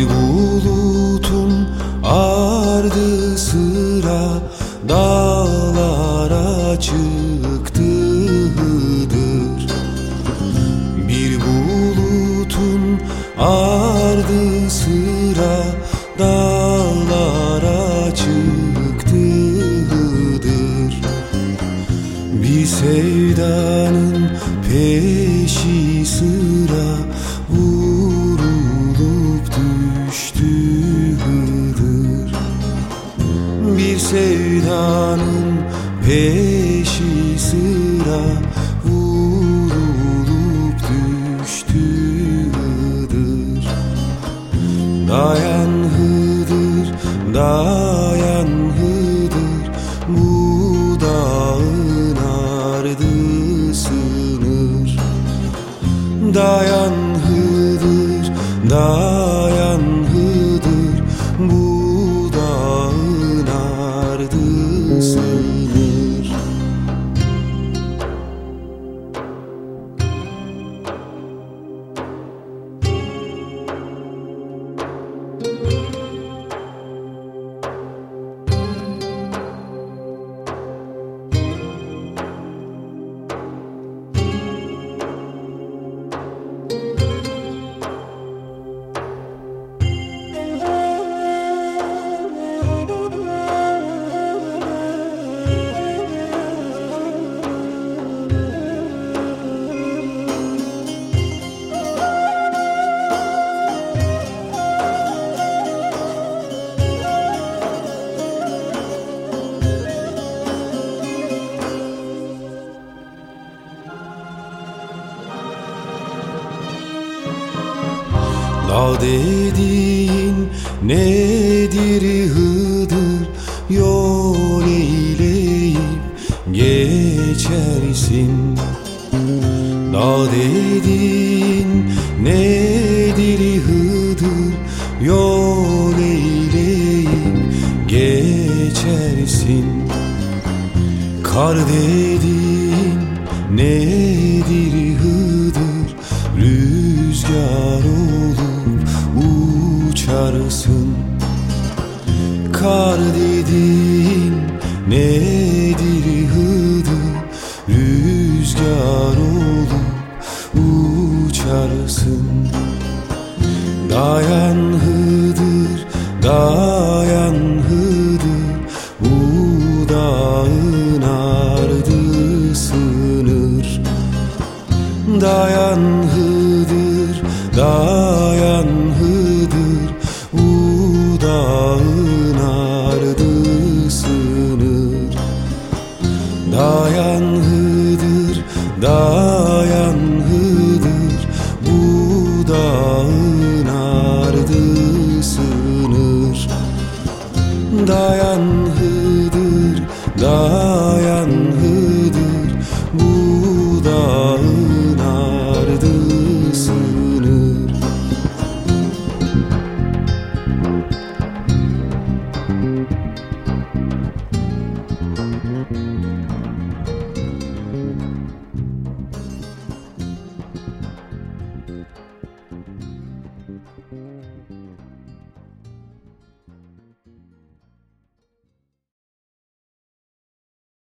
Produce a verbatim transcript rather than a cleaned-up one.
Bir bulutun ardı sıra dağlara çıktı Hıdır. Bir bulutun ardı sıra dağlara çıktı Hıdır. Bir sevdanın peşi sıra vurulup düştü Hıdır. Bir sevdanın peşi sıra vurulup düştü Hıdır. Dayan Hıdır, dayan Hıdır, bu dağın ardı sınır. Dayan Hıdır, dayan Hıdır, bu dağın ardı sınır. Dağ dediğin nedir Hıdır, yol eyleyip geçersin. Dağ dediğin nedir Hıdır, yol eyleyip geçersin. Kar dediğin nedir Hıdır, rüzgar olup uçarsın. Kar dediğin nedir Hıdır, rüzgar olup uçarsın. Dayan Hıdır, dayan Hıdır, bu dağın ardı sınır. Dayan Hıdır, dayan Hıdır, bu dağın ardı sınır. Dayan Hıdır, dayan